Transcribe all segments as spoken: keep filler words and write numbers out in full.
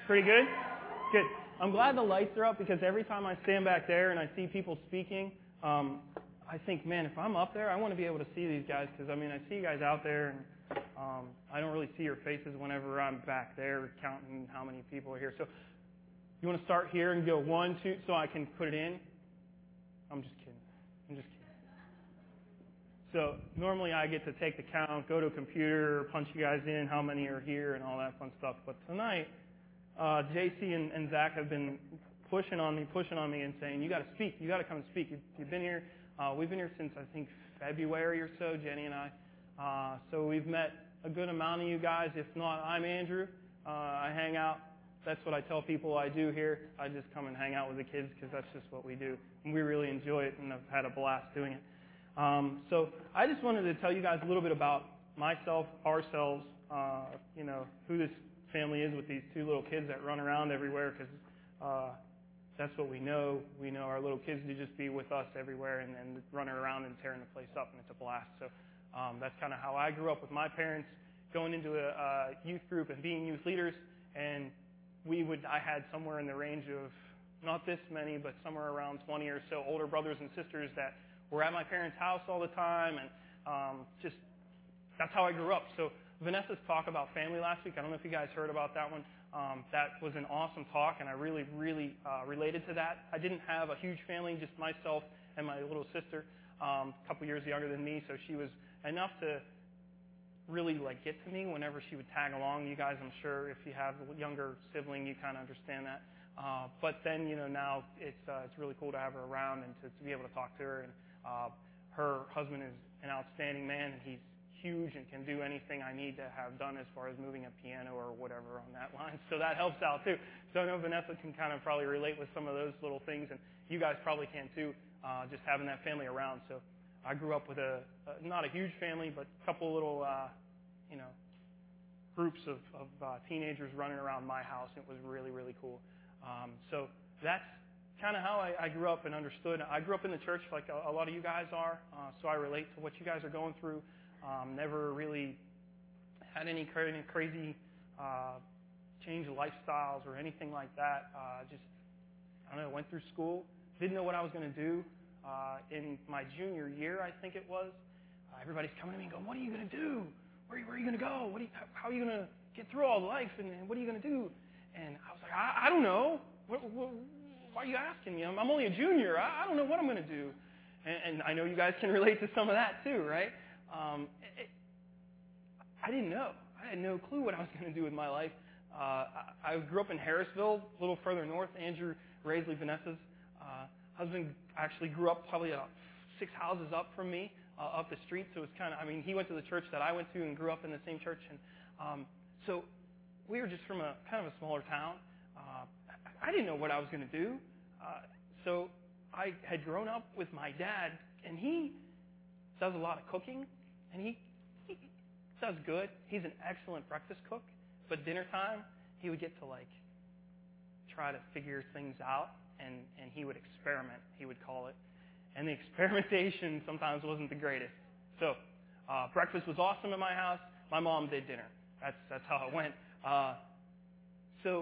Pretty good? Good. I'm glad the lights are up because every time I stand back there and I see people speaking, um, I think, man, if I'm up there, I want to be able to see these guys because, I mean, I see you guys out there, and um, I don't really see your faces whenever I'm back there counting how many people are here. So you want to start here and go one, two, so I can put it in? I'm just kidding. I'm just kidding. So normally I get to take the count, go to a computer, punch you guys in, how many are here, and all that fun stuff. But tonight, uh, J C and, and Zach have been pushing on me, pushing on me, and saying, you got to speak. You got to come and speak. You've, you've been here. Uh, we've been here since, I think, February or so, Jenny and I. Uh, so we've met a good amount of you guys. If not, I'm Andrew. Uh, I hang out. That's what I tell people I do here. I just come and hang out with the kids because that's just what we do. And we really enjoy it, and I've had a blast doing it. Um, so I just wanted to tell you guys a little bit about myself, ourselves, uh, you know, who this family is with these two little kids that run around everywhere because uh, that's what we know. We know our little kids to just be with us everywhere and, and running around and tearing the place up, and it's a blast. So um, that's kind of how I grew up with my parents, going into a, a youth group and being youth leaders. And we would, I had somewhere in the range of not this many, but somewhere around twenty or so older brothers and sisters that were at my parents' house all the time, and um, just that's how I grew up. So Vanessa's talk about family last week, I don't know if you guys heard about that one. Um, that was an awesome talk, and I really, really uh, related to that. I didn't have a huge family, just myself and my little sister, um, a couple years younger than me, so she was enough to really like get to me whenever she would tag along. You guys, I'm sure, if you have a younger sibling, you kind of understand that. Uh, but then, you know, now it's uh, it's really cool to have her around and to, to be able to talk to her. And uh, her husband is an outstanding man, and he's huge and can do anything I need to have done as far as moving a piano or whatever on that line. So that helps out too. So I know Vanessa can kind of probably relate with some of those little things, and you guys probably can too, uh, just having that family around. So I grew up with a, a not a huge family, but a couple little, uh, you know, groups of, of uh, teenagers running around my house. It was really, really cool. Um, so that's kind of how I, I grew up and understood. I grew up in the church like a, a lot of you guys are, uh, so I relate to what you guys are going through. Um, never really had any crazy, crazy uh, change of lifestyles or anything like that. Uh, just, I don't know, went through school, didn't know what I was going to do. Uh, in my junior year, I think it was, uh, everybody's coming to me and going, what are you going to do? Where, where are you going to go? What are you, how are you going to get through all life, and, and what are you going to do? And I was like, I, I don't know. What, what, why are you asking me? I'm, I'm only a junior. I, I don't know what I'm going to do. And, and I know you guys can relate to some of that too, right? Um, it, I didn't know. I had no clue what I was going to do with my life. Uh, I, I grew up in Harrisville, a little further north. Andrew Raisley, Vanessa's uh, husband, actually grew up probably about six houses up from me, uh, up the street. So it was kind of, I mean, he went to the church that I went to and grew up in the same church. And um, so we were just from a kind of a smaller town. Uh, I didn't know what I was going to do. Uh, so I had grown up with my dad, and he does a lot of cooking, and he, he does good. He's an excellent breakfast cook, but dinner time, he would get to like try to figure things out, and, and he would experiment, he would call it. And the experimentation sometimes wasn't the greatest. So uh, breakfast was awesome at my house. My mom did dinner. That's, that's how it went. Uh, so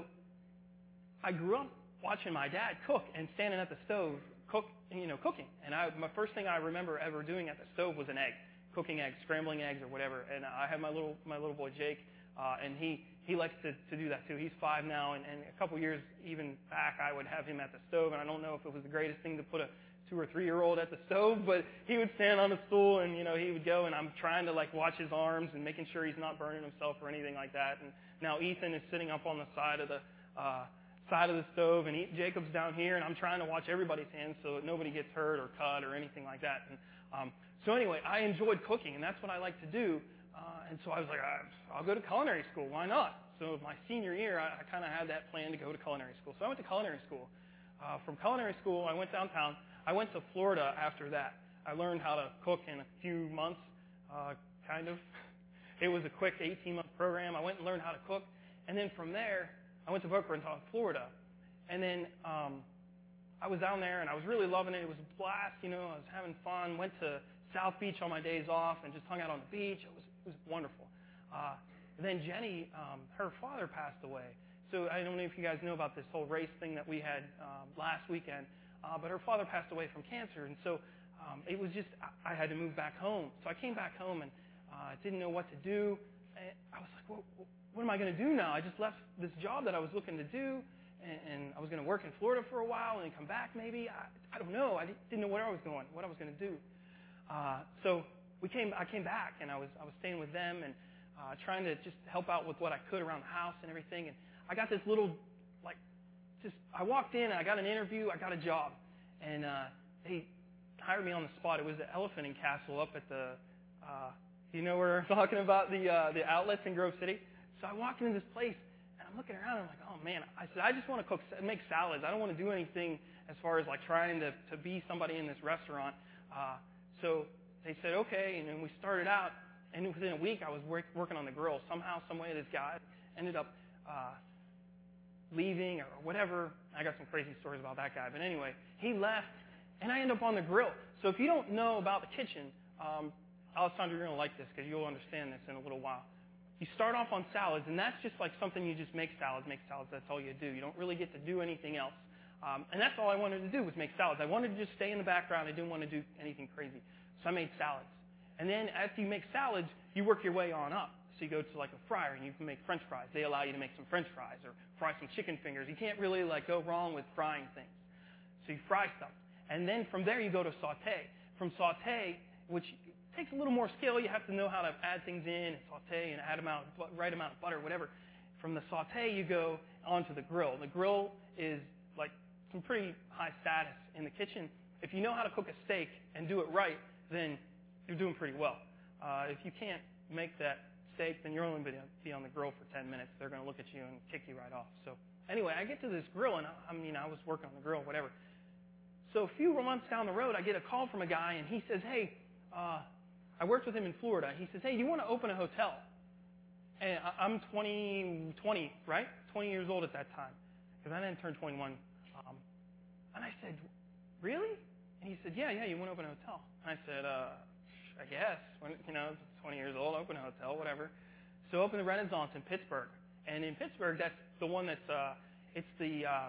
I grew up watching my dad cook and standing at the stove, cook, you know, cooking. And I, my first thing I remember ever doing at the stove was an egg, cooking eggs, scrambling eggs, or whatever. And I have my little my little boy Jake, uh, and he he likes to, to do that too. He's five now, and, and a couple years even back, I would have him at the stove. And I don't know if it was the greatest thing to put a two or three year old at the stove, but he would stand on the stool, and you know he would go, and I'm trying to like watch his arms and making sure he's not burning himself or anything like that. And now Ethan is sitting up on the side of the uh, side of the stove, and Jacob's down here, and I'm trying to watch everybody's hands so that nobody gets hurt or cut or anything like that. And um, so anyway, I enjoyed cooking, and that's what I like to do. Uh, and so I was like, I'll go to culinary school. Why not? So my senior year, I, I kind of had that plan to go to culinary school. So I went to culinary school. Uh, from culinary school, I went downtown. I went to Florida after that. I learned how to cook in a few months, uh, kind of. It was a quick eighteen-month program. I went and learned how to cook. And then from there, I went to Boca Raton, Florida. And then um, I was down there, and I was really loving it. It was a blast, you know. I was having fun. Went to South Beach on my days off and just hung out on the beach. It was it was wonderful. Uh, and then Jenny, um, her father passed away. So I don't know if you guys know about this whole race thing that we had um, last weekend, uh, but her father passed away from cancer, and so um, it was just I, I had to move back home. So I came back home and uh, didn't know what to do. And I was like, well, what am I going to do now? I just left this job that I was looking to do, and, and I was going to work in Florida for a while and then come back maybe. I, I don't know. I didn't know where I was going, what I was going to do. Uh, so we came. I came back, and I was I was staying with them and uh, trying to just help out with what I could around the house and everything. And I got this little, like, just I walked in, and I got an interview, I got a job, and uh, they hired me on the spot. It was the Elephant and Castle up at the. Uh, you know where we're talking about the uh, the outlets in Grove City. So I walked into this place, and I'm looking around, and I'm like, oh man. I said, I just want to cook, make salads. I don't want to do anything as far as like trying to to be somebody in this restaurant. Uh, so they said okay, and then we started out, and within a week I was work, working on the grill. Somehow, some way, this guy ended up uh, leaving or whatever. I got some crazy stories about that guy, but anyway, he left, and I ended up on the grill. So if you don't know about the kitchen, um, Alessandro, you're going to like this because you'll understand this in a little while. You start off on salads, and that's just like something you just make salads, make salads. That's all you do. You don't really get to do anything else. Um, and that's all I wanted to do was make salads. I wanted to just stay in the background. I didn't want to do anything crazy. So I made salads. And then after you make salads, you work your way on up. So you go to like a fryer and you can make French fries. They allow you to make some French fries or fry some chicken fingers. You can't really like go wrong with frying things. So you fry stuff. And then from there you go to saute. From saute, which takes a little more skill. You have to know how to add things in and saute and add amount, right amount of butter, whatever. From the saute, you go onto the grill. The grill is like some pretty high status in the kitchen. If you know how to cook a steak and do it right, then you're doing pretty well. Uh, if you can't make that steak, then you're only going to be on the grill for ten minutes. They're going to look at you and kick you right off. So anyway, I get to this grill, and I, I mean, I was working on the grill, whatever. So a few months down the road, I get a call from a guy, and he says, hey, uh, I worked with him in Florida. He says, hey, you want to open a hotel? And I'm twenty, twenty, right? twenty years old at that time, because I didn't turn twenty-one. Um, and I said, really? And he said, yeah, yeah, you want to open a hotel? And I said, uh, I guess. When, you know, twenty years old, open a hotel, whatever. So open the Renaissance in Pittsburgh. And in Pittsburgh, that's the one that's, uh, it's the uh,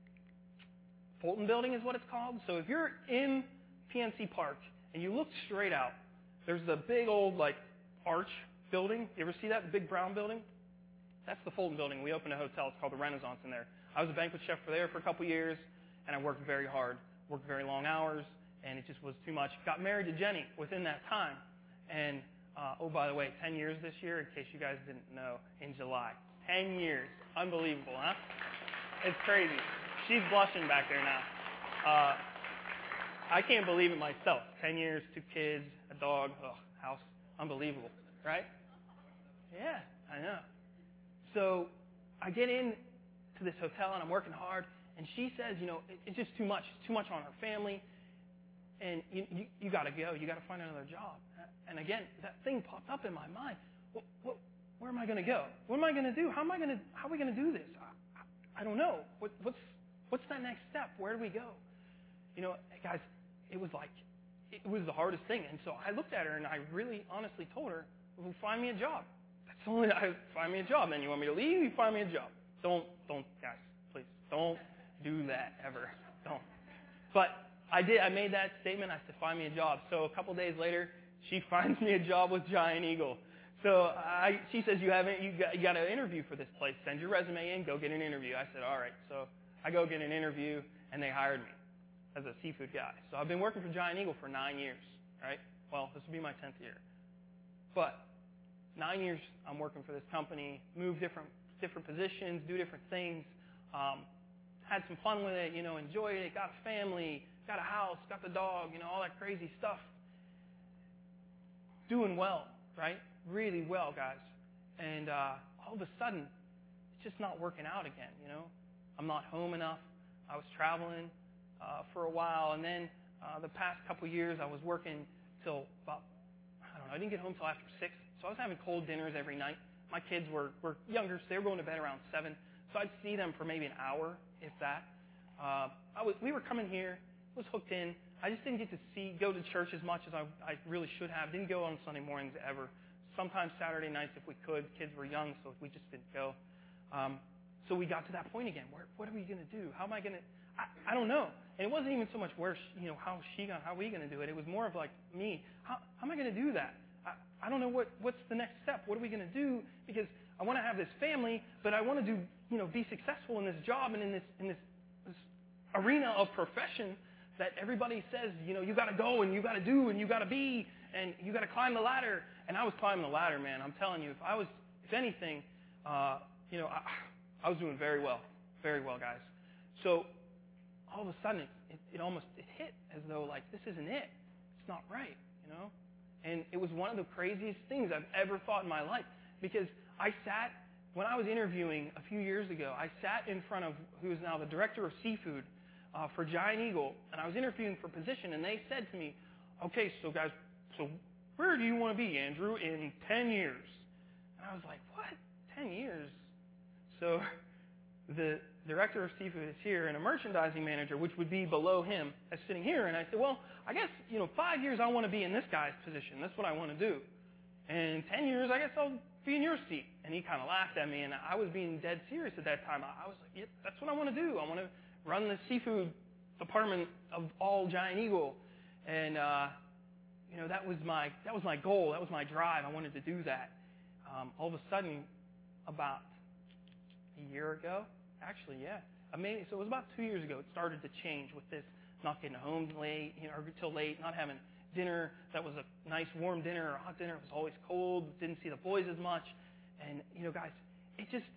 Fulton Building is what it's called. So if you're in P N C Park and you look straight out, there's the big old, like, arch building. You ever see that, the big brown building? That's the Fulton Building. We opened a hotel. It's called the Renaissance in there. I was a banquet chef for there for a couple years, and I worked very hard, worked very long hours, and it just was too much. Got married to Jenny within that time. And, uh, oh, by the way, ten years this year, in case you guys didn't know, in July. ten years. Unbelievable, huh? It's crazy. She's blushing back there now. Uh, I can't believe it myself. ten years, two kids, a dog, ugh, house. Unbelievable, right? Yeah, I know. So I get in to this hotel, and I'm working hard, and she says, you know, it, it's just too much. It's too much on her family, and you, you, you got to go. You got to find another job. And again, that thing popped up in my mind. What, what, where am I going to go? What am I going to do? How am I going to? How are we going to do this? I, I, I don't know. What, what's what's that next step? Where do we go? You know, guys, it was like it was the hardest thing. And so I looked at her, and I really, honestly told her, well, "Find me a job." That's the only. I find me a job. Then you want me to leave? You find me a job. Don't, don't, guys, please, don't do that ever. Don't. But I did. I made that statement. I said, "Find me a job." So a couple days later, she finds me a job with Giant Eagle. So I, she says, "You haven't. You got, you got an interview for this place. Send your resume in. Go get an interview." I said, "All right." So I go get an interview, and they hired me as a seafood guy. So I've been working for Giant Eagle for nine years. Right? Well, this will be my tenth year. But nine years I'm working for this company. Move different different positions, do different things. Um, had some fun with it. You know, enjoyed it. Got a family. Got a house. Got the dog. You know, all that crazy stuff. Doing well, right? Really well, guys. And uh, all of a sudden, it's just not working out again, you know? I'm not home enough. I was traveling uh, for a while, and then uh, the past couple years, I was working till about, I don't know, I didn't get home till after six, so I was having cold dinners every night. My kids were, were younger, so they were going to bed around seven, so I'd see them for maybe an hour, if that. Uh, I was, we were coming here, was hooked in. I just didn't get to see, go to church as much as I, I really should have. Didn't go on Sunday mornings ever. Sometimes Saturday nights if we could. Kids were young, so we just didn't go. Um, so we got to that point again. Where, what are we going to do? How am I going to? I, I don't know. And it wasn't even so much where, she, you know, how she got, how are we going to do it? It was more of like me. How, how am I going to do that? I, I don't know what, what's the next step. What are we going to do? Because I want to have this family, but I want to do, you know, be successful in this job and in this in this, this arena of profession that everybody says, you know, you got to go and you got to do and you got to be and you got to climb the ladder. And I was climbing the ladder, man. I'm telling you, if I was, if anything, uh, you know, I, I was doing very well, very well, guys. So all of a sudden, it, it, it almost it hit as though like this isn't it. It's not right, you know. And it was one of the craziest things I've ever thought in my life because I sat when I was interviewing a few years ago. I sat in front of who is now the director of seafood uh, for Giant Eagle, and I was interviewing for a position, and they said to me, "Okay, so guys, so where do you want to be, Andrew, in ten years?" And I was like, "What? ten years?" So the director of seafood is here, and a merchandising manager, which would be below him, is sitting here. And I said, "Well, I guess you know, five years I want to be in this guy's position. That's what I want to do. And ten years, I guess I'll be in your seat." And he kind of laughed at me, and I was being dead serious at that time. I was like, "Yep, that's what I want to do. I want to run the seafood department of all Giant Eagle." And uh, you know, that was my that was my goal. That was my drive. I wanted to do that. Um, all of a sudden, about a year ago, actually, yeah, I mean, so it was about two years ago. It started to change with this not getting home late, you know, or till late, not having dinner that was a nice warm dinner or a hot dinner. It was always cold. Didn't see the boys as much, and you know, guys, it just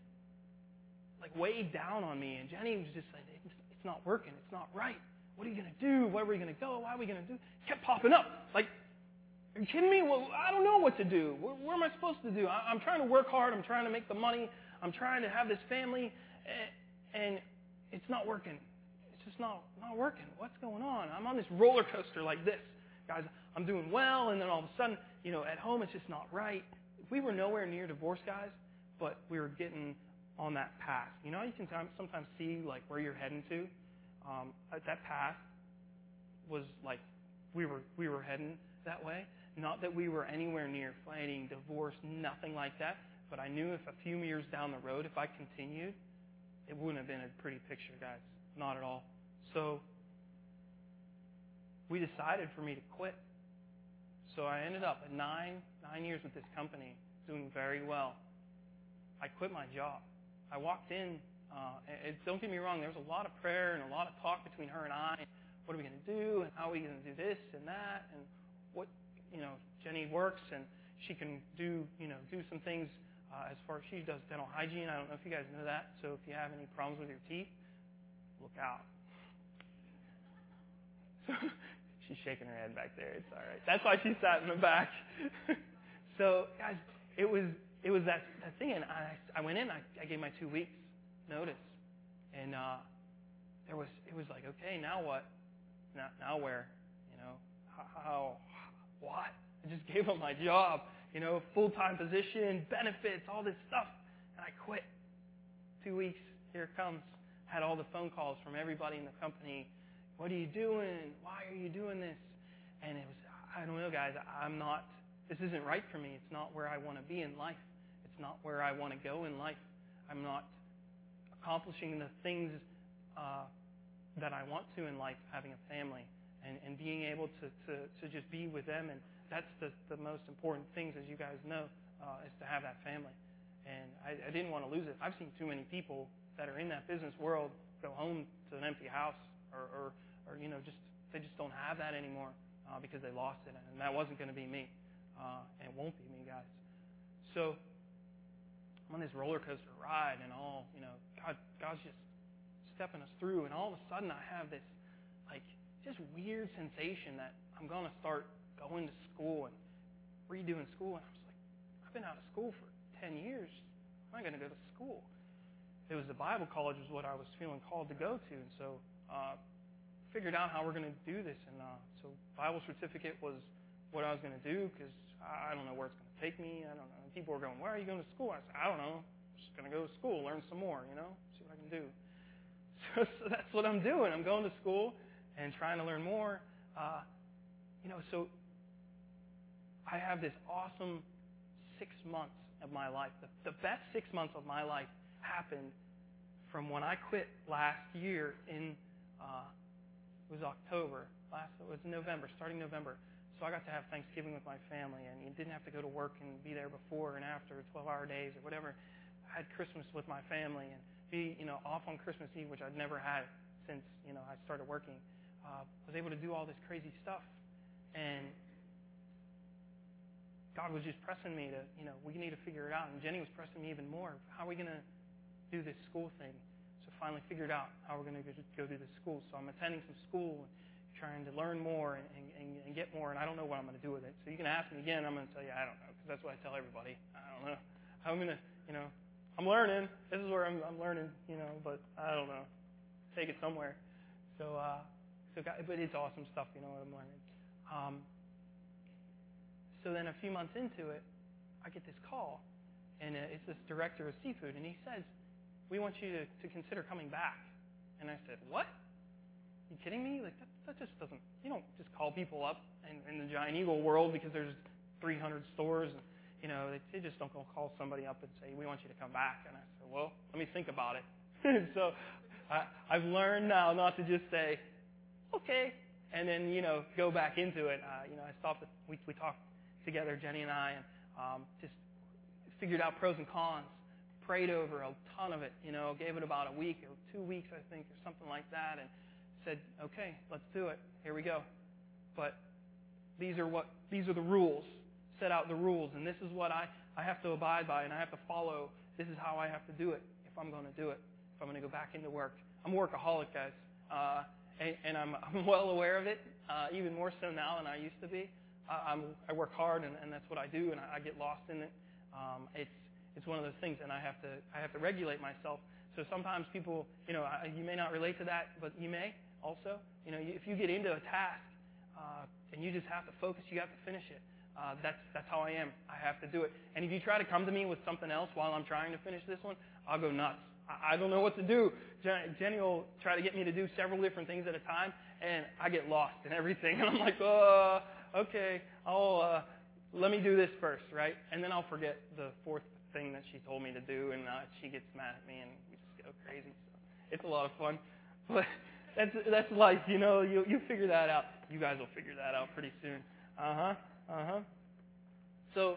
like weighed down on me. And Jenny was just like, it's, "It's not working. It's not right. What are you going to do? Where are we going to go? Why are we going to do?" It kept popping up. Like, are you kidding me? Well, I don't know what to do. What, what am I supposed to do? I, I'm trying to work hard. I'm trying to make the money. I'm trying to have this family, and, and it's not working. It's just not not working. What's going on? I'm on this roller coaster like this. Guys, I'm doing well, and then all of a sudden, you know, at home it's just not right. We were nowhere near divorce, guys, but we were getting on that path. You know, you can sometimes see like where you're heading to. Um, that path was like we were we were heading that way. Not that we were anywhere near fighting divorce, nothing like that. But I knew if a few years down the road, if I continued, it wouldn't have been a pretty picture, guys. Not at all. So we decided for me to quit. So I ended up at nine nine years with this company, doing very well. I quit my job. I walked in. Uh, and don't get me wrong. There was a lot of prayer and a lot of talk between her and I. What are we going to do? And how are we going to do this and that? And what, you know, Jenny works and she can do, you know, do some things uh, as far as she does dental hygiene. I don't know if you guys know that. So if you have any problems with your teeth, look out. So she's shaking her head back there. It's all right. That's why she sat in the back. So guys, it was it was that, that thing, and I I went in. I, I gave my two weeks notice, and uh, there was it was like, okay, now what? Now now where? You know, how what? I just gave up my job, you know, full time position, benefits, all this stuff, and I quit. Two weeks, here it comes. Had all the phone calls from everybody in the company. What are you doing? Why are you doing this? And it was, I don't know, guys. I'm not. This isn't right for me. It's not where I want to be in life. It's not where I want to go in life. I'm not accomplishing the things uh, that I want to in life, having a family and, and being able to, to, to just be with them. And that's the, the most important things, as you guys know, uh, is to have that family. And I, I didn't want to lose it. I've seen too many people that are in that business world go home to an empty house or, or, or you know, just they just don't have that anymore uh, because they lost it. And that wasn't going to be me. Uh, and it won't be me, guys. So I'm on this roller coaster ride, and all, you know, God, God's just stepping us through, and all of a sudden I have this, like, just weird sensation that I'm going to start going to school and redoing school. And I was like, I've been out of school for ten years. Am I going to go to school? It was the Bible college was what I was feeling called to go to, and so uh, figured out how we're going to do this. And uh, so Bible certificate was what I was going to do because I don't know where it's going to take me. I don't know. People were going, "Why are you going to school?" I said, "I don't know. I'm just going to go to school, learn some more, you know, see what I can do." So, so that's what I'm doing. I'm going to school and trying to learn more. Uh, you know, so I have this awesome six months of my life. The, the best six months of my life happened from when I quit last year in, uh, it was October, last, it was November, starting November. So I got to have Thanksgiving with my family, and you didn't have to go to work and be there before and after twelve-hour days or whatever. I had Christmas with my family and be, you know, off on Christmas Eve, which I'd never had since, you know, I started working. Uh, was able to do all this crazy stuff, and God was just pressing me to, you know, we need to figure it out. And Jenny was pressing me even more. How are we going to do this school thing? So finally figured out how we're going to go do this school. So I'm attending some school and trying to learn more and, and, and get more, and I don't know what I'm going to do with it. So you can ask me again, I'm going to tell you I don't know, because that's what I tell everybody. I don't know. I'm going to, you know, I'm learning. This is where I'm, I'm learning, you know, but I don't know. Take it somewhere. So, uh, so, but it's awesome stuff, you know what I'm learning. Um, so then a few months into it, I get this call, and it's this director of seafood, and he says, we want you to, to consider coming back. And I said, what? Are you kidding me? Like that, that just doesn't, you don't just call people up in, in the Giant Eagle world because there's three hundred stores, and, you know, they, they just don't go call somebody up and say, we want you to come back. And I said, well, let me think about it. So I, I've learned now not to just say, okay, and then, you know, go back into it. Uh, you know, I stopped, we, we talked together, Jenny and I, and um, just figured out pros and cons, prayed over a ton of it, you know, gave it about a week or two weeks, I think, or something like that, and said, okay, let's do it. Here we go. But these are what these are the rules. Set out the rules, and this is what I, I have to abide by, and I have to follow. This is how I have to do it if I'm going to do it, if I'm going to go back into work. I'm a workaholic, guys, uh, and, and I'm, I'm well aware of it, uh, even more so now than I used to be. I, I'm, I work hard, and, and that's what I do, and I, I get lost in it. Um, it's it's one of those things, and I have to I have to regulate myself. So sometimes people, you know, I, you may not relate to that, but you may also. You know, you, if you get into a task uh, and you just have to focus, you have to finish it. Uh, that's that's how I am. I have to do it. And if you try to come to me with something else while I'm trying to finish this one, I'll go nuts. I, I don't know what to do. Jen, Jenny will try to get me to do several different things at a time, and I get lost in everything. And I'm like, oh, okay, I'll uh, let me do this first, right? And then I'll forget the fourth thing that she told me to do, and uh, she gets mad at me, and we just go crazy. So it's a lot of fun, but that's that's life, you know. You you figure that out. You guys will figure that out pretty soon. Uh huh. Uh huh. So,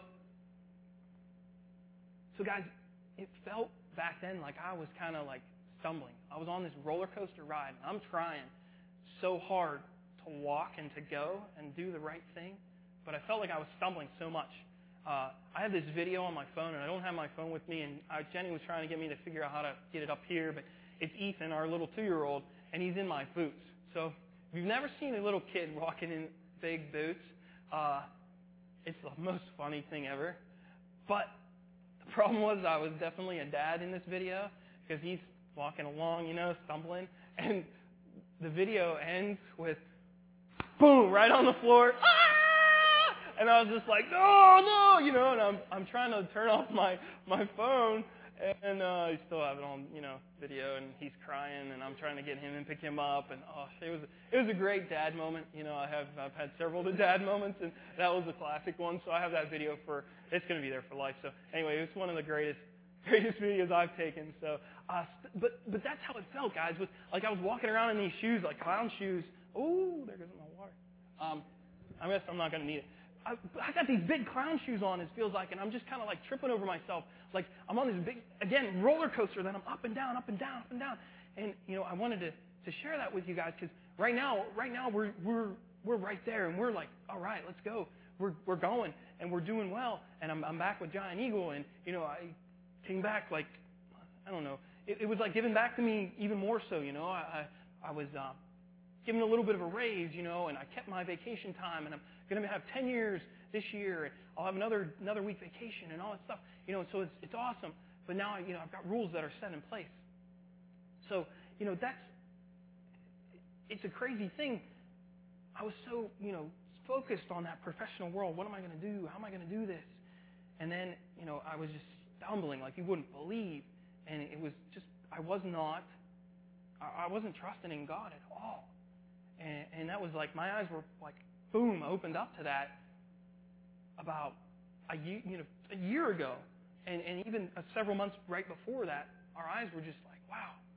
so guys, it felt back then like I was kind of like stumbling. I was on this roller coaster ride, and I'm trying so hard to walk and to go and do the right thing, but I felt like I was stumbling so much. Uh, I have this video on my phone, and I don't have my phone with me, and I, Jenny was trying to get me to figure out how to get it up here, but it's Ethan, our little two-year-old, and he's in my boots. So if you've never seen a little kid walking in big boots, uh, it's the most funny thing ever. But the problem was I was definitely a dad in this video because he's walking along, you know, stumbling, and the video ends with boom, right on the floor. Ah! And I was just like, oh no, you know, and I'm I'm trying to turn off my my phone, and uh, I still have it on, you know, video, and he's crying, and I'm trying to get him and pick him up, and oh, it was it was a great dad moment. You know, I have I've had several of the dad moments, and that was a classic one. So I have that video for it's going to be there for life. So anyway, it's one of the greatest greatest videos I've taken. So, uh, but but that's how it felt, guys. Was like I was walking around in these shoes, like clown shoes. Oh, there goes my water. Um, I guess I'm not going to need it. I, I got these big clown shoes on, it feels like, and I'm just kind of like tripping over myself. Like I'm on this big, again, roller coaster that I'm up and down, up and down, up and down. And, you know, I wanted to, to share that with you guys because right now, right now we're, we're, we're right there and we're like, all right, let's go. We're, we're going and we're doing well. And I'm, I'm back with Giant Eagle, and, you know, I came back like, I don't know. It, it was like giving back to me even more so, you know. I, I, I was, uh, given a little bit of a raise, you know, and I kept my vacation time, and I'm going to have ten years this year, and I'll have another another week vacation and all that stuff, you know. So it's it's awesome. But now, you know, I've got rules that are set in place. So, you know, that's it's a crazy thing. I was so, you know, focused on that professional world. What am I going to do? How am I going to do this? And then, you know, I was just stumbling like you wouldn't believe, and it was just I was not. I wasn't trusting in God at all. And, and that was like, my eyes were like, boom, opened up to that about a year, you know, a year ago. And, and even uh, several months right before that, our eyes were just like, wow,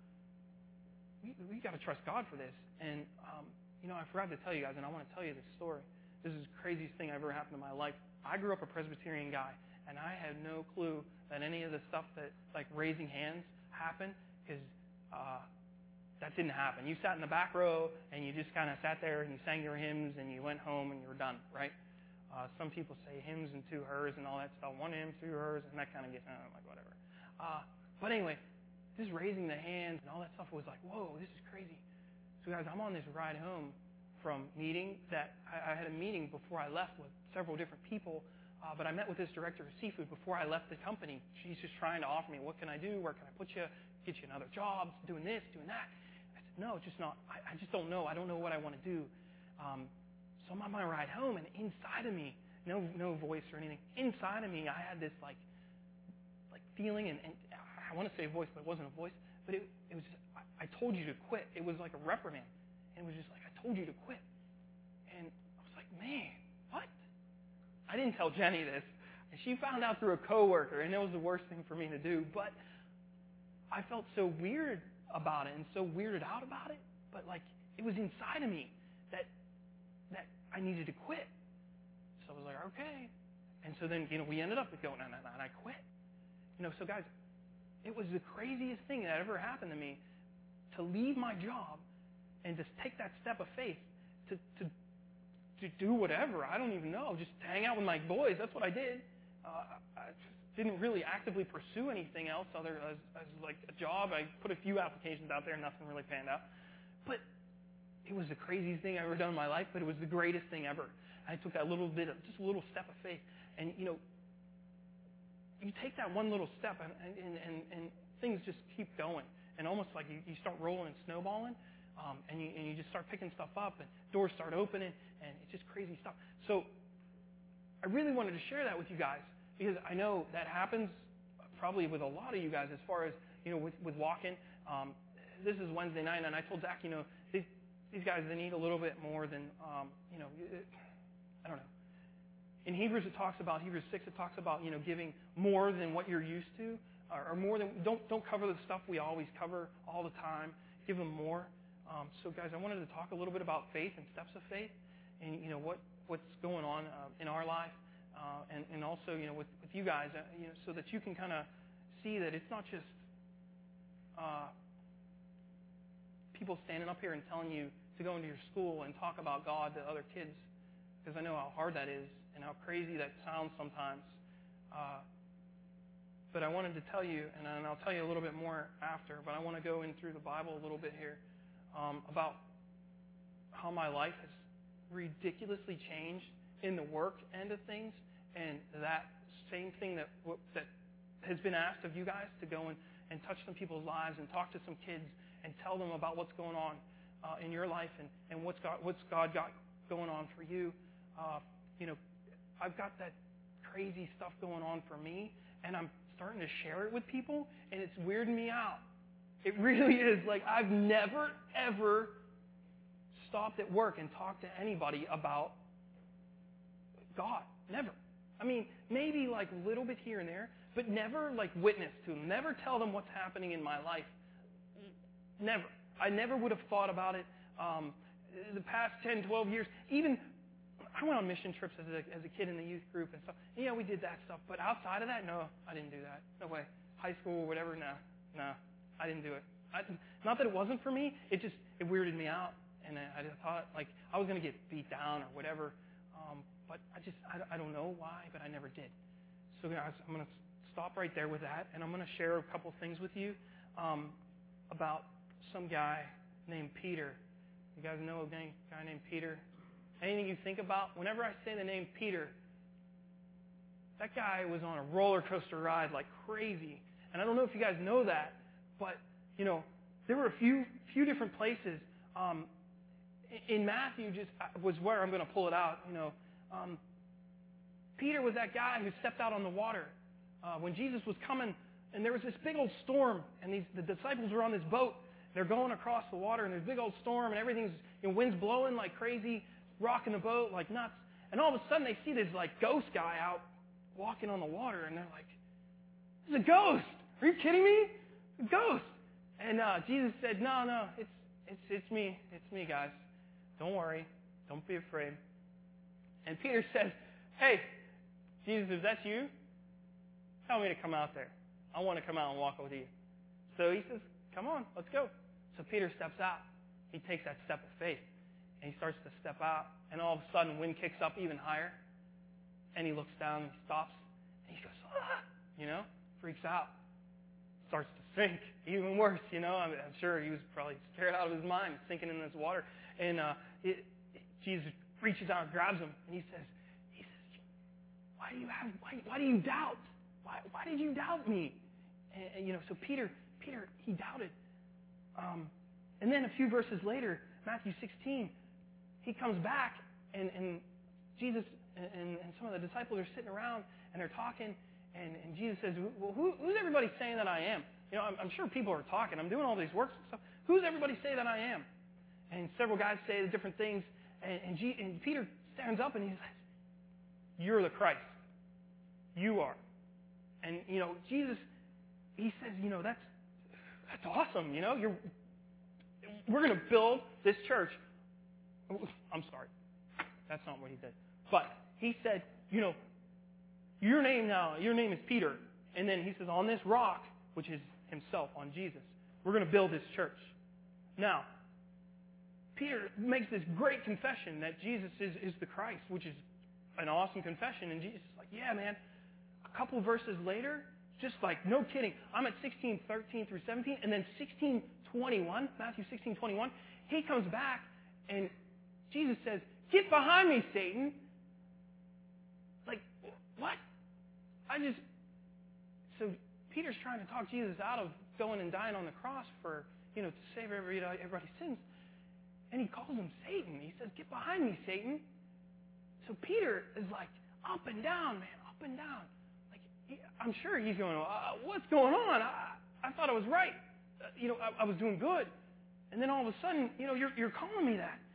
we got to trust God for this. And, um, you know, I forgot to tell you guys, and I want to tell you this story. This is the craziest thing ever happened in my life. I grew up a Presbyterian guy, and I had no clue that any of the stuff that, like raising hands, happened, because uh, that didn't happen. You sat in the back row, and you just kind of sat there, and you sang your hymns, and you went home, and you were done, right? Uh, some people say hymns and two hers and all that stuff. One hymn, two hers, and that kind of gets, uh, like, whatever. Uh, but anyway, just raising the hands and all that stuff was like, whoa, this is crazy. So guys, I'm on this ride home from meeting that I, I had a meeting before I left with several different people, uh, but I met with this director of seafood before I left the company. She's just trying to offer me, what can I do? Where can I put you? Get you another job? Doing this, doing that. I said, no, just not. I, I just don't know. I don't know what I want to do. Um, so I'm on my ride home, and inside of me, no, no voice or anything. Inside of me, I had this like, like feeling, and, and I want to say voice, but it wasn't a voice. But it, it was just, I, I told you to quit. It was like a reprimand. And it was just like, I told you to quit. And I was like, man, what? I didn't tell Jenny this. And she found out through a coworker, and it was the worst thing for me to do. But I felt so weird about it and so weirded out about it. But like, it was inside of me that that I needed to quit. So I was like, okay. And so then, you know, we ended up going, and I quit. You know, so guys, it was the craziest thing that ever happened to me to leave my job and just take that step of faith to, to to do whatever. I don't even know. Just to hang out with my boys. That's what I did. Uh, I didn't really actively pursue anything else other as, as like a job. I put a few applications out there. Nothing really panned out. But it was the craziest thing I've ever done in my life, but it was the greatest thing ever. I took that little bit of, just a little step of faith. And, you know, you take that one little step and, and, and, and things just keep going. And almost like you, you start rolling and snowballing. Um, and, you, and you just start picking stuff up, and doors start opening, and it's just crazy stuff. So I really wanted to share that with you guys, because I know that happens probably with a lot of you guys as far as, you know, with, with walking. Um, this is Wednesday night, and I told Zach, you know, these, these guys, they need a little bit more than, um, you know, it, I don't know. In Hebrews it talks about, Hebrews six, it talks about, you know, giving more than what you're used to, or, or more than, don't, don't cover the stuff we always cover all the time. Give them more. Um, so, guys, I wanted to talk a little bit about faith and steps of faith, and you know what, what's going on uh, in our life, uh, and, and also you know with, with you guys, uh, you know, so that you can kind of see that it's not just uh, people standing up here and telling you to go into your school and talk about God to other kids, because I know how hard that is and how crazy that sounds sometimes. Uh, but I wanted to tell you, and, and I'll tell you a little bit more after. But I want to go in through the Bible a little bit here. Um, about how my life has ridiculously changed in the work end of things, and that same thing that that has been asked of you guys to go and, and touch some people's lives and talk to some kids and tell them about what's going on uh, in your life and, and what's God what's God got going on for you. Uh, you know, I've got that crazy stuff going on for me, and I'm starting to share it with people, and it's weirding me out. It really is. Like, I've never, ever stopped at work and talked to anybody about God. Never. I mean, maybe like a little bit here and there, but never like witness to them. Never tell them what's happening in my life. Never. I never would have thought about it. Um, the past ten, twelve years, even I went on mission trips as a, as a kid in the youth group and stuff. Yeah, we did that stuff. But outside of that, no, I didn't do that. No way. High school or whatever, no. No. I didn't do it. I, not that it wasn't for me. It just, it weirded me out. And I, I just thought, like, I was going to get beat down or whatever. Um, but I just, I, I don't know why, but I never did. So guys, I'm going to stop right there with that. And I'm going to share a couple things with you um, about some guy named Peter. You guys know a guy named Peter? Anything you think about? Whenever I say the name Peter, that guy was on a roller coaster ride like crazy. And I don't know if you guys know that. But, you know, there were a few few different places. Um, in Matthew just was where I'm going to pull it out. You know, um, Peter was that guy who stepped out on the water uh, when Jesus was coming, and there was this big old storm, and these the disciples were on this boat. They're going across the water, and there's a big old storm, and everything's, you know, wind's blowing like crazy, rocking the boat like nuts. And all of a sudden, they see this like ghost guy out walking on the water, and they're like, "It's a ghost! Are you kidding me? A ghost!" And uh, Jesus said, no, no, it's it's, it's me. It's me, guys. Don't worry. Don't be afraid. And Peter says, hey, Jesus, if that's you, tell me to come out there. I want to come out and walk with you. So he says, come on, let's go. So Peter steps out. He takes that step of faith. And he starts to step out. And all of a sudden, wind kicks up even higher. And he looks down and he stops. And he goes, ah, you know, freaks out. Starts to sink. Even worse, you know. I'm, I'm sure he was probably scared out of his mind, sinking in this water. And uh, it, it, Jesus reaches out and grabs him. And he says, he says, why do you have, why, why do you doubt? Why, why did you doubt me? And, and, you know, so Peter, Peter, he doubted. Um, and then a few verses later, Matthew sixteen, he comes back, and, and Jesus and, and some of the disciples are sitting around, and they're talking, and, and Jesus says, well, who, who's everybody saying that I am? You know, I'm, I'm sure people are talking. I'm doing all these works and stuff. Who's everybody say that I am? And several guys say the different things, and, and, G, and Peter stands up, and he says, you're the Christ. You are. And, you know, Jesus, he says, you know, that's that's awesome, you know. You're, we're going to build this church. I'm sorry. That's not what he did. But he said, you know, your name now, your name is Peter. And then he says, on this rock, which is himself, on Jesus, we're going to build this church. Now, Peter makes this great confession that Jesus is, is the Christ, which is an awesome confession. And Jesus is like, yeah, man. A couple verses later, just like, no kidding, I'm at sixteen thirteen through seventeen, and then sixteen twenty-one, Matthew sixteen twenty-one, he comes back, and Jesus says, get behind me, Satan. Like, what? I just... So Peter's trying to talk Jesus out of going and dying on the cross for, you know, to save everybody, everybody's sins. And he calls him Satan. He says, get behind me, Satan. So Peter is like, up and down, man, up and down. Like, he, I'm sure he's going, uh, what's going on? I, I thought I was right. Uh, you know, I, I was doing good. And then all of a sudden, you know, you're, you're calling me that.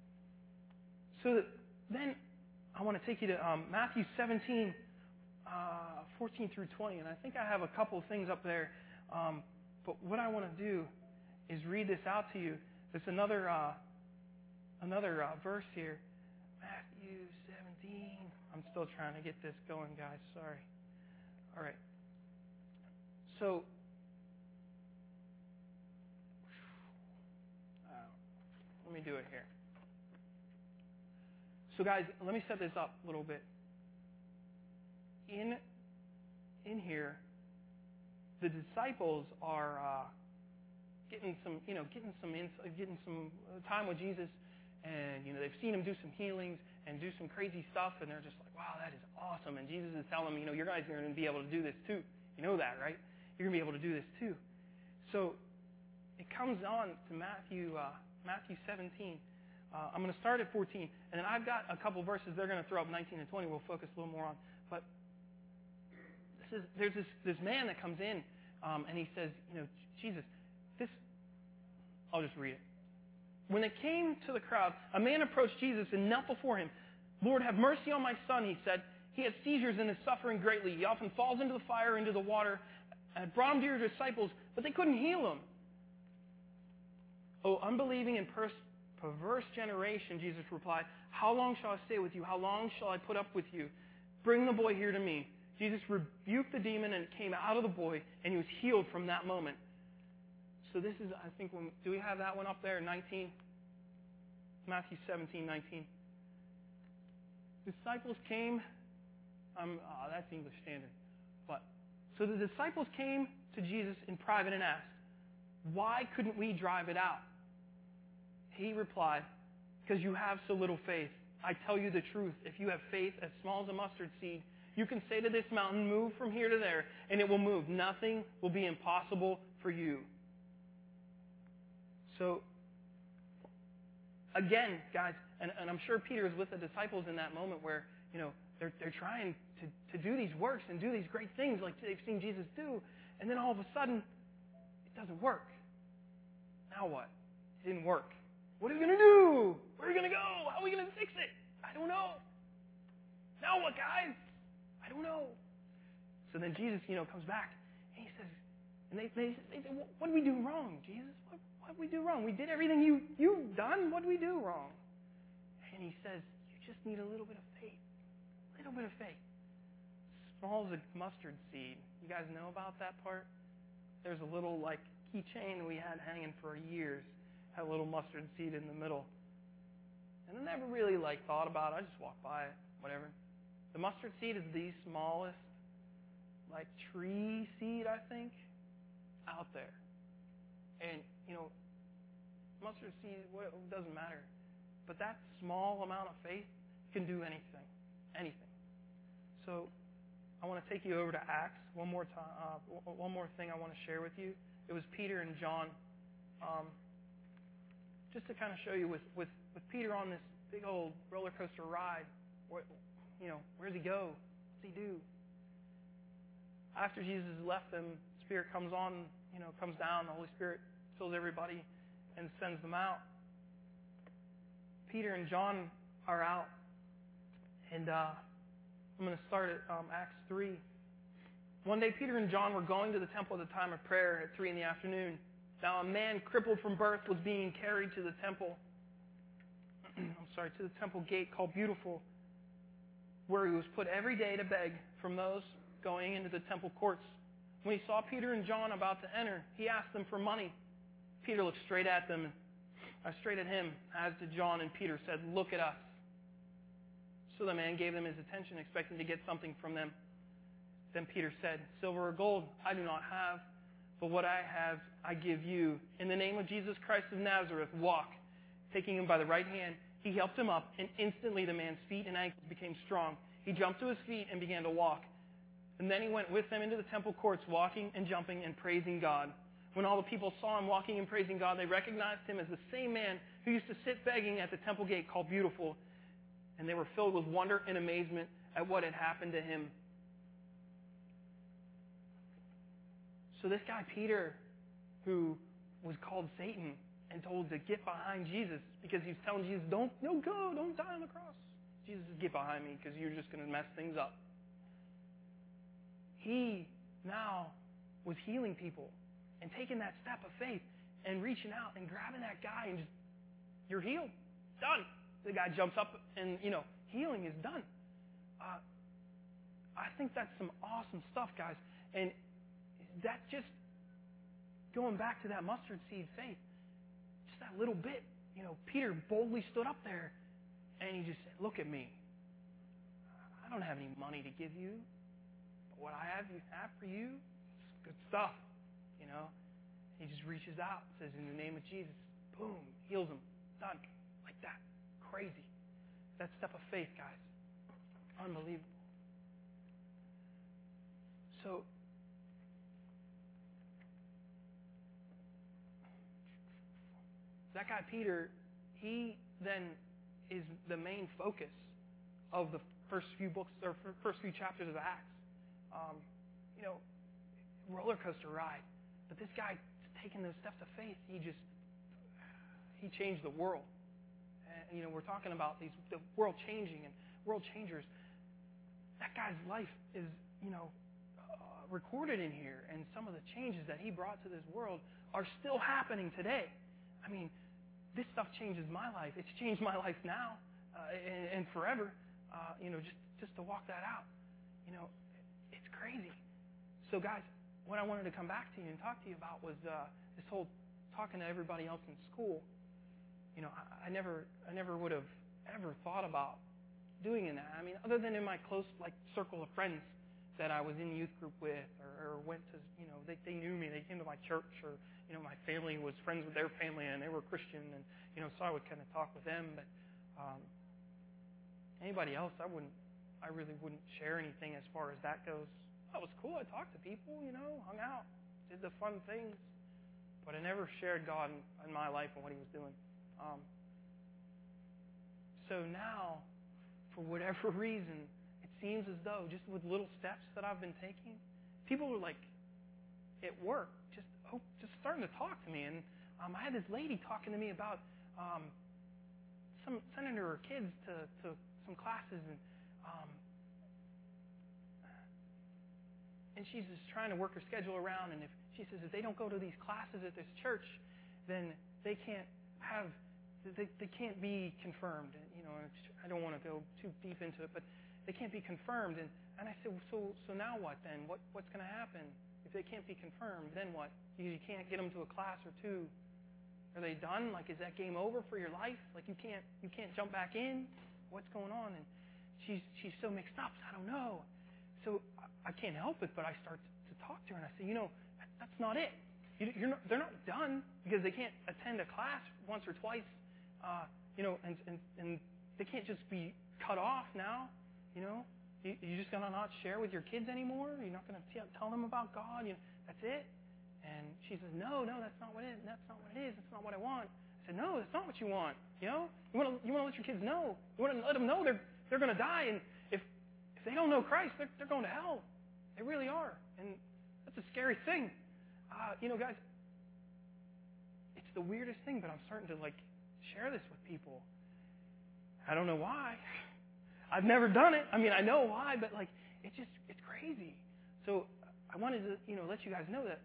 So that then I want to take you to um, Matthew seventeen, uh, fourteen through twenty. And I think I have a couple of things up there. Um, but what I want to do is read this out to you. There's another uh, another uh, verse here. Matthew seventeen. I'm still trying to get this going, guys. Sorry. All right. So, uh, let me do it here. So, guys, let me set this up a little bit. In in here, the disciples are uh, getting some, you know, getting some insight, getting some time with Jesus, and you know they've seen him do some healings and do some crazy stuff, and they're just like, wow, that is awesome. And Jesus is telling them, you know, you guys are going to be able to do this too. You know that, right? You're going to be able to do this too. So it comes on to Matthew uh, Matthew seventeen. Uh, I'm going to start at fourteen, and then I've got a couple verses they're going to throw up, nineteen and twenty. We'll focus a little more on. But this is, there's this, this man that comes in, um, and he says, you know, Jesus, this, I'll just read it. When they came to the crowd, a man approached Jesus and knelt before him. Lord, have mercy on my son, he said. He has seizures and is suffering greatly. He often falls into the fire, into the water. I brought him to your disciples, but they couldn't heal him. Oh, unbelieving and pers- perverse generation, Jesus replied, how long shall I stay with you? How long shall I put up with you? Bring the boy here to me. Jesus rebuked the demon, and it came out of the boy, and he was healed from that moment. So this is, I think, when, do we have that one up there, nineteen? Matthew seventeen, nineteen. Disciples came, um, oh, that's English Standard. But, so the disciples came to Jesus in private and asked, why couldn't we drive it out? He replied, because you have so little faith. I tell you the truth, if you have faith as small as a mustard seed, you can say to this mountain, move from here to there, and it will move. Nothing will be impossible for you. So, again, guys, and, and I'm sure Peter is with the disciples in that moment where, you know, they're, they're trying to, to do these works and do these great things like they've seen Jesus do, and then all of a sudden, it doesn't work. Now what? It didn't work. What are we going to do? Where are we going to go? How are we going to fix it? I don't know. Now what, guys? I don't know. So then Jesus, you know, comes back, and he says, and they, they, they say, what did we do wrong, Jesus? What, what what did we do wrong? We did everything you, you've done. What did we do wrong? And he says, you just need a little bit of faith. A little bit of faith. Small as a mustard seed. You guys know about that part? There's a little like keychain we had hanging for years. Had a little mustard seed in the middle. And I never really like thought about it. I just walked by it, whatever. The mustard seed is the smallest like tree seed, I think, out there. And, you know, mustard seed, it doesn't matter. But that small amount of faith can do anything. Anything. So I want to take you over to Acts one more time. Uh, one more thing I want to share with you. It was Peter and John. Um, just to kind of show you with, with, with Peter on this big old roller coaster ride. Where, you know, where does he go? What's he do? After Jesus has left them, Spirit comes on, you know, comes down. The Holy Spirit fills everybody and sends them out. Peter and John are out. And uh, I'm going to start at um, Acts three. One day, Peter and John were going to the temple at the time of prayer at three in the afternoon. Now, a man crippled from birth was being carried to the temple. I'm sorry, to the temple gate called Beautiful, where he was put every day to beg from those going into the temple courts. When he saw Peter and John about to enter, he asked them for money. Peter looked straight at them, uh, straight at him, as did John, and Peter said, "Look at us." So the man gave them his attention, expecting to get something from them. Then Peter said, "Silver or gold I do not have, but what I have I give you. In the name of Jesus Christ of Nazareth, walk." Taking him by the right hand, he helped him up, and instantly the man's feet and ankles became strong. He jumped to his feet and began to walk. And then he went with them into the temple courts, walking and jumping and praising God. When all the people saw him walking and praising God, they recognized him as the same man who used to sit begging at the temple gate called Beautiful. And they were filled with wonder and amazement at what had happened to him. So this guy Peter, who was called Satan and told to get behind Jesus because he was telling Jesus, don't, don't go, don't die on the cross. Jesus says, "Get behind me because you're just going to mess things up." He now was healing people and taking that step of faith and reaching out and grabbing that guy and just, "You're healed. Done." The guy jumps up and, you know, healing is done. Uh, I think that's some awesome stuff, guys. And that's just going back to that mustard seed faith. Just that little bit. You know, Peter boldly stood up there and he just said, "Look at me. I don't have any money to give you. But what I have you have for you, it's good stuff." You know? He just reaches out, says, "In the name of Jesus," boom, heals him. Done. Like that. Crazy. That step of faith, guys. Unbelievable. So, that guy Peter, he then is the main focus of the first few books or first few chapters of Acts. Um, you know, roller coaster ride. But this guy taking those steps of faith, he just he changed the world. And, you know, we're talking about these the world changing and world changers. That guy's life is, you know, uh, recorded in here, and some of the changes that he brought to this world are still happening today. I mean, this stuff changes my life. It's changed my life now uh, and, and forever. Uh, you know, just just to walk that out. You know, it's crazy. So, guys, what I wanted to come back to you and talk to you about was uh, this whole talking to everybody else in school. You know, I, I never, I never would have ever thought about doing that. I mean, other than in my close like circle of friends that I was in youth group with, or, or went to, you know, they they knew me, they came to my church, or you know, my family was friends with their family, and they were Christian, and you know, so I would kind of talk with them. But um, anybody else, I wouldn't, I really wouldn't share anything as far as that goes. That was cool. I talked to people, you know, hung out, did the fun things, but I never shared God in, in my life and what He was doing. Um, so now, for whatever reason, it seems as though just with little steps that I've been taking, people were like at work, just oh, just starting to talk to me. And um, I had this lady talking to me about um, some sending her kids to, to some classes, and um, and she's just trying to work her schedule around. And if she says if they don't go to these classes at this church, then they can't have, they, they can't be confirmed. You know, I don't want to go too deep into it, but they can't be confirmed. And, and I said, so so now what then? What What's going to happen? If they can't be confirmed, then what? You, you can't get them to a class or two. Are they done? Like, is that game over for your life? Like, you can't you can't jump back in? What's going on? And she's she's so mixed up. I don't know. So I can't help it, but I start to talk to her, and I say, you know, that, that's not it. You, you're not, they're not done because they can't attend a class once or twice, uh, you know, and, and and they can't just be cut off now, you know. You, you're just gonna not share with your kids anymore. You're not gonna t- tell them about God. You know, that's it. And she says, no, no, that's not what it is. That's not what it is. That's not what I want. I said, no, that's not what you want. You know, you want to you want to let your kids know. You want to let them know they're they're gonna die, and if if they don't know Christ, they're they're going to hell. They really are, and that's a scary thing. Uh, you know, guys, it's the weirdest thing, but I'm starting to like share this with people. I don't know why. I've never done it. I mean, I know why, but like, it's just, it's crazy. So I wanted to, you know, let you guys know that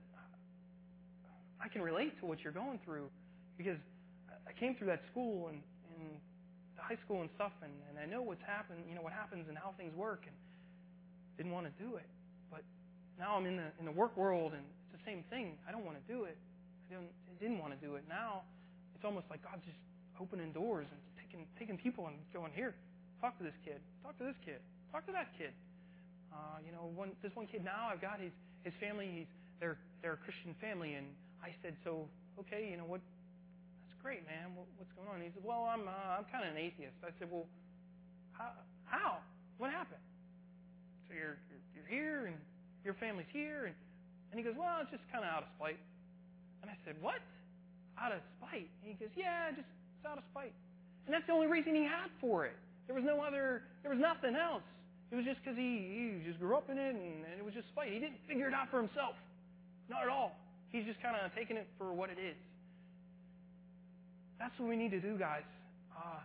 I can relate to what you're going through, because I came through that school and, and the high school and stuff, and, and I know what's happened, you know, what happens and how things work, and didn't want to do it. But now I'm in the in the work world, and it's the same thing. I don't want to do it. I didn't, I didn't want to do it. Now it's almost like God's just opening doors and taking taking people and going, here, talk to this kid, talk to this kid, talk to that kid. Uh, you know, one this one kid now, I've got his his family. He's they're they're a Christian family, and I said, so okay, you know what? That's great, man. What, what's going on? And he said, well, I'm uh, I'm kind of an atheist. I said, well, how? How? What happened? So you're you're, you're here, and your family's here, and and he goes, well, it's just kind of out of spite. And I said, what? Out of spite? And he goes, yeah, just it's out of spite. And that's the only reason he had for it. There was no other. There was nothing else. It was just because he, he just grew up in it, and, and it was just spite. He didn't figure it out for himself. Not at all. He's just kind of taking it for what it is. That's what we need to do, guys. Uh,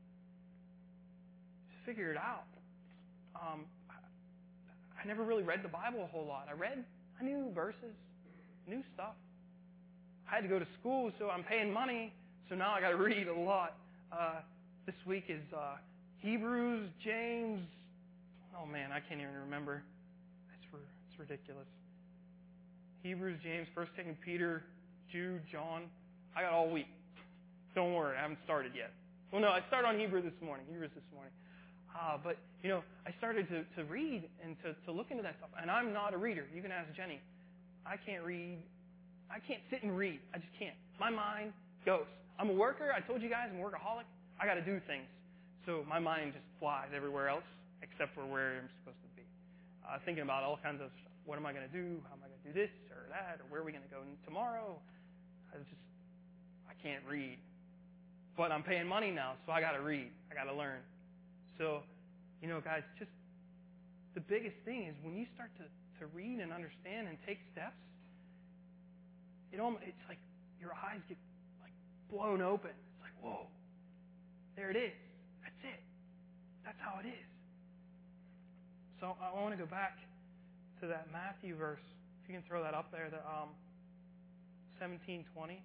just figure it out. Um, I, I never really read the Bible a whole lot. I read, I knew verses, knew stuff. I had to go to school, so I'm paying money, so now I got to read a lot. Uh, this week is uh, Hebrews, James. Oh man, I can't even remember. It's for, it's ridiculous. Hebrews, James, First, Second Peter, Jude, John. I got all week. Don't worry, I haven't started yet. Well, no, I started on Hebrew this morning. Hebrews this morning. Uh, but you know, I started to, to read and to, to look into that stuff. And I'm not a reader. You can ask Jenny. I can't read. I can't sit and read. I just can't. My mind goes. I'm a worker. I told you guys I'm a workaholic. I got to do things. So my mind just flies everywhere else except for where I'm supposed to be. Uh, thinking about all kinds of stuff. What am I going to do? How am I going to do this or that? Or where are we going to go tomorrow? I just, I can't read. But I'm paying money now, so I got to read. I got to learn. So, you know, guys, just the biggest thing is when you start to, to read and understand and take steps, it almost, it's like your eyes get like blown open. It's like, whoa, there it is. That's it. That's how it is. So I want to go back to that Matthew verse. If you can throw that up there, the um, seventeen twenty.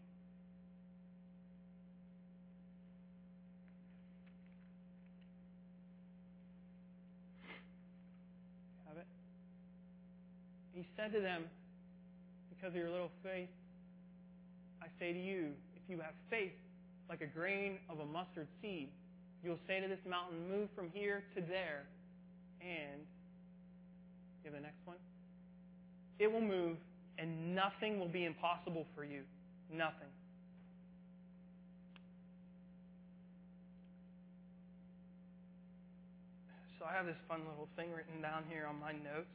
Have it? He said to them, because of your little faith, I say to you, if you have faith like a grain of a mustard seed, you'll say to this mountain, move from here to there, and you have the next one? It will move, and nothing will be impossible for you. Nothing. So I have this fun little thing written down here on my notes.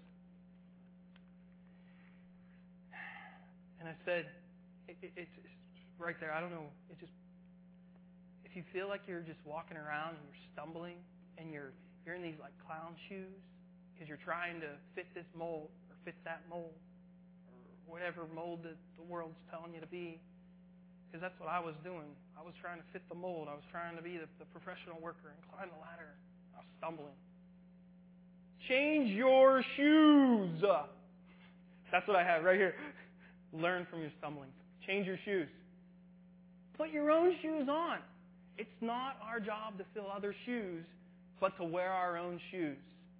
And I said, it, it, it's, it's right there. I don't know. It just, if you feel like you're just walking around and you're stumbling and you're you're in these like clown shoes because you're trying to fit this mold or fit that mold or whatever mold that the world's telling you to be, because that's what I was doing. I was trying to fit the mold. I was trying to be the, the professional worker and climb the ladder. I was stumbling. Change your shoes. That's what I have right here. Learn from your stumblings. Change your shoes. put your own shoes on. It's not our job to fill other shoes, but to wear our own shoes.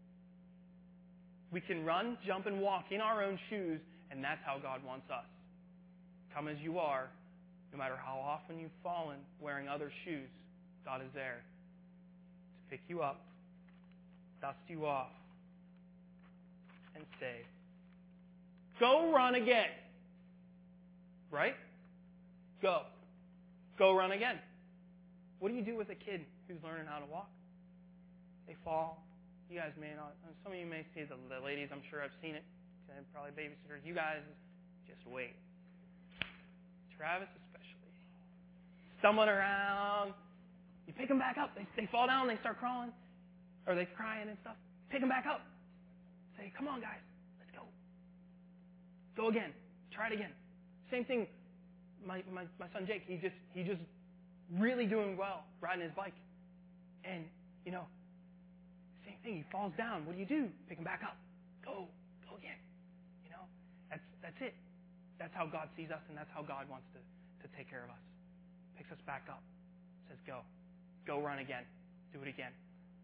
We can run, jump, and walk in our own shoes, and that's how God wants us. Come as you are, no matter how often you've fallen wearing other shoes, God is there to pick you up, dust you off, and say, go run again. Right? Go. Go run again. What do you do with a kid who's learning how to walk? They fall. You guys may not. Some of you may see the, the ladies. I'm sure I've seen it. Probably babysitters. You guys just wait. Travis especially. Stumbling around. You pick them back up. They, they fall down. They start crawling. Or they're crying and stuff. Pick them back up. Say, come on, guys. Let's go. Go again. Try it again. Same thing. My, my, my son Jake, he just he just really doing well riding his bike. And, you know, same thing. He falls down. What do you do? Pick him back up. Go. Go again. You know, that's that's it. That's how God sees us, and that's how God wants to, to take care of us. Picks us back up. Says, go. Go run again. Do it again.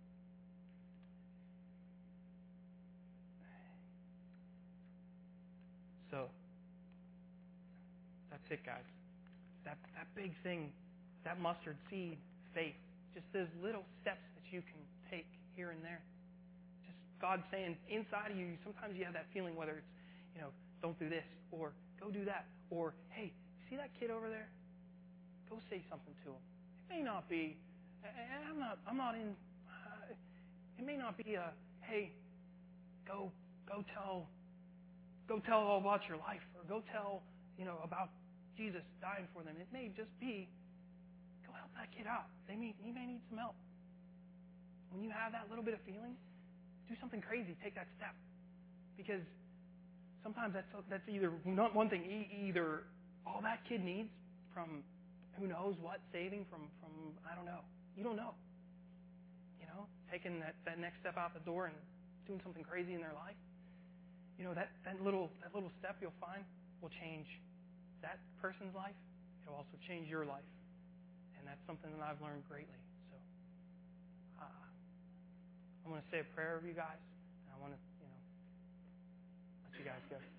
So, that's it, guys. That that big thing, that mustard seed, faith, just those little steps that you can take here and there. Just God saying inside of you, sometimes you have that feeling, whether it's, you know, don't do this, or go do that, or, hey, see that kid over there? Go say something to him. It may not be, and I'm not, I'm not in, uh, it may not be a, hey, go, go tell, go tell all about your life, or go tell, you know, about Jesus dying for them. It may just be, go help that kid out. They may, he may need some help. When you have that little bit of feeling, do something crazy. Take that step. Because sometimes that's that's either not one thing. Either all that kid needs from who knows what, saving from, from I don't know. You don't know. You know, taking that, that next step out the door and doing something crazy in their life. You know, that, that little that little step you'll find will change that person's life. It'll also change your life. And that's something that I've learned greatly. So uh, I'm going to say a prayer over you guys. And I want to, you know, let you guys go.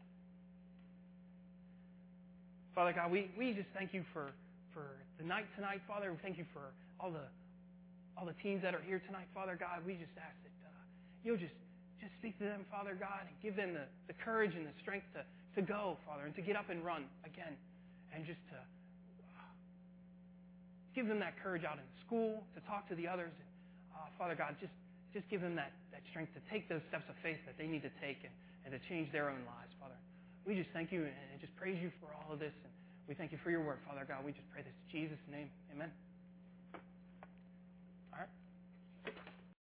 Father God, we, we just thank you for, for the night tonight, Father. We thank you for all the all the teens that are here tonight, Father God. We just ask that uh, you'll just Just speak to them, Father God, and give them the, the courage and the strength to, to go, Father, and to get up and run again. And just to uh, give them that courage out in school, to talk to the others. And, uh, Father God, just, just give them that, that strength to take those steps of faith that they need to take and, and to change their own lives, Father. We just thank you and just praise you for all of this. And we thank you for your word, Father God. We just pray this in Jesus' name. Amen.